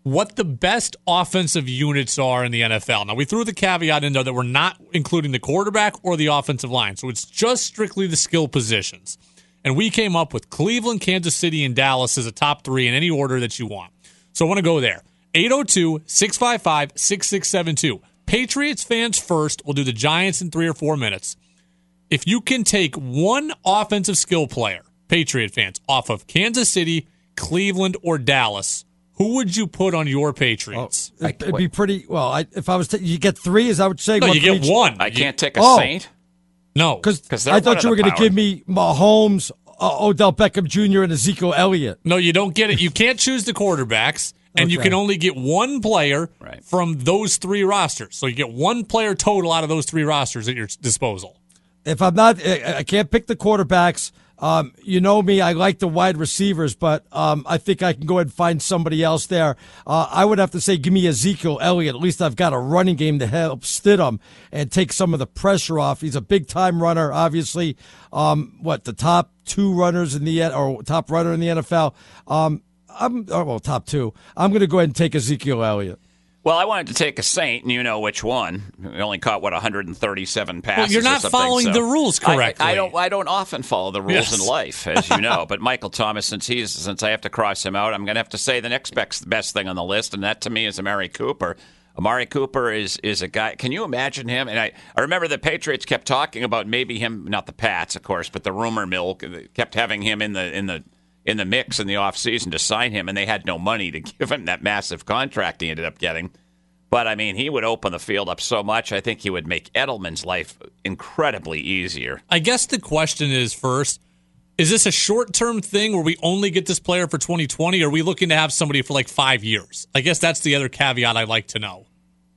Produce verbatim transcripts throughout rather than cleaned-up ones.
what the best offensive units are in the N F L. Now, we threw the caveat in there that we're not including the quarterback or the offensive line, so it's just strictly the skill positions. And we came up with Cleveland, Kansas City, and Dallas as a top three in any order that you want. So I want to go there. eight oh two, six five five, six six seven two. Patriots fans first. We'll do the Giants in three or four minutes. If you can take one offensive skill player, Patriot fans, off of Kansas City, Cleveland, or Dallas, who would you put on your Patriots? Oh, it, it'd be pretty, well, I, if I was, to, you get three, is that what you're saying? No, one you get each? one. I can't take a oh. Saint. No. Because I thought you were going to give me Mahomes, uh, Odell Beckham Junior, and Ezekiel Elliott. No, you don't get it. You can't choose the quarterbacks, and okay. you can only get one player right. from those three rosters. So you get one player total out of those three rosters at your disposal. If I'm not, I can't pick the quarterbacks. Um, you know me, I like the wide receivers, but um, I think I can go ahead and find somebody else there. Uh, I would have to say, give me Ezekiel Elliott. At least I've got a running game to help Stidham and take some of the pressure off. He's a big-time runner, obviously. Um, what, the top two runners in the or top runner in the N F L? Um, I'm oh, well, top two. I'm going to go ahead and take Ezekiel Elliott. Well, I wanted to take a Saint, and you know which one. We only caught, what, one hundred thirty-seven passes Well, you're not following so the rules correctly. I, I, don't I don't often follow the rules yes. in life, as you know. But Michael Thomas, since he's since I have to cross him out, I'm going to have to say the next best, best thing on the list, and that to me is Amari Cooper. Amari Cooper is is a guy. Can you imagine him? And I, I remember the Patriots kept talking about maybe him, not the Pats, of course, but the rumor mill kept having him in the in the in the mix in the offseason to sign him, and they had no money to give him that massive contract he ended up getting. But, I mean, he would open the field up so much, I think he would make Edelman's life incredibly easier. I guess the question is, first, is this a short-term thing where we only get this player for twenty twenty, or are we looking to have somebody for, like, five years? I guess that's the other caveat I'd like to know.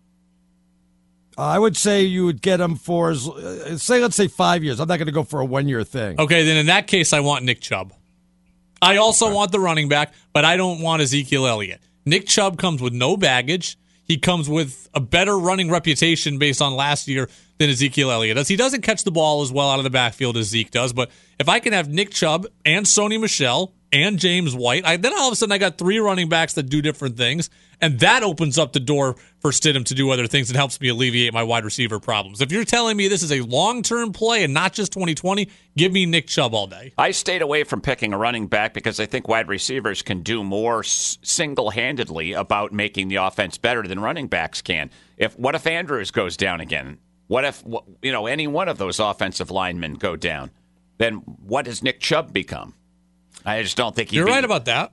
I would say you would get him for, say, let's say five years. I'm not going to go for a one-year thing. Okay, then in that case, I want Nick Chubb. I also okay. want the running back, but I don't want Ezekiel Elliott. Nick Chubb comes with no baggage. He comes with a better running reputation based on last year than Ezekiel Elliott does. He doesn't catch the ball as well out of the backfield as Zeke does, but if I can have Nick Chubb and Sony Michel and James White, I, then all of a sudden I got three running backs that do different things, and that opens up the door for Stidham to do other things and helps me alleviate my wide receiver problems. If you're telling me this is a long-term play and not just twenty twenty, give me Nick Chubb all day. I stayed away from picking a running back because I think wide receivers can do more s- single-handedly about making the offense better than running backs can. If What if Andrews goes down again? What if you know any one of those offensive linemen go down? Then what does Nick Chubb become? I just don't think he'd You're be... right about that.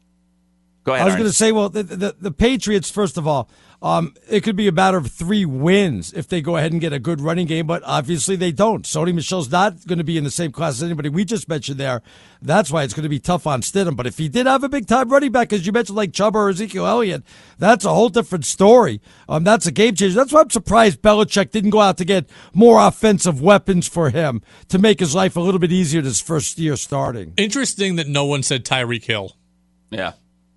Go ahead. I was going to say, well, the, the, the Patriots, first of all, um, it could be a matter of three wins if they go ahead and get a good running game, but obviously they don't. Sony Michel's not going to be in the same class as anybody we just mentioned there. That's why it's going to be tough on Stidham. But if he did have a big-time running back, as you mentioned, like Chubb or Ezekiel Elliott, that's a whole different story. Um, that's a game changer. That's why I'm surprised Belichick didn't go out to get more offensive weapons for him to make his life a little bit easier this first year starting. Interesting that no one said Tyreek Hill. Yeah.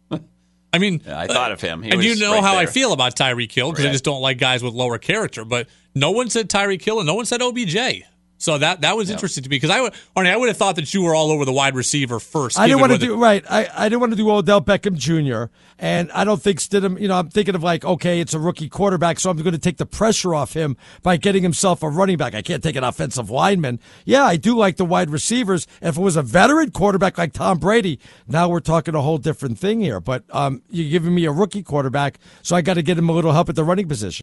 I mean, yeah, I thought of him. He and was you know right how there. I feel about Tyreek Hill because right. I just don't like guys with lower character. But no one said Tyreek Hill and no one said O B J. So that that was yeah. interesting to me because I would, Arnie, I would have thought that you were all over the wide receiver first. I didn't want to do it, right. I, I didn't want to do Odell Beckham Junior And I don't think Stidham. You know, I'm thinking of like, okay, it's a rookie quarterback, so I'm going to take the pressure off him by getting himself a running back. I can't take an offensive lineman. Yeah, I do like the wide receivers. If it was a veteran quarterback like Tom Brady, now we're talking a whole different thing here. But um, you're giving me a rookie quarterback, so I got to get him a little help at the running position.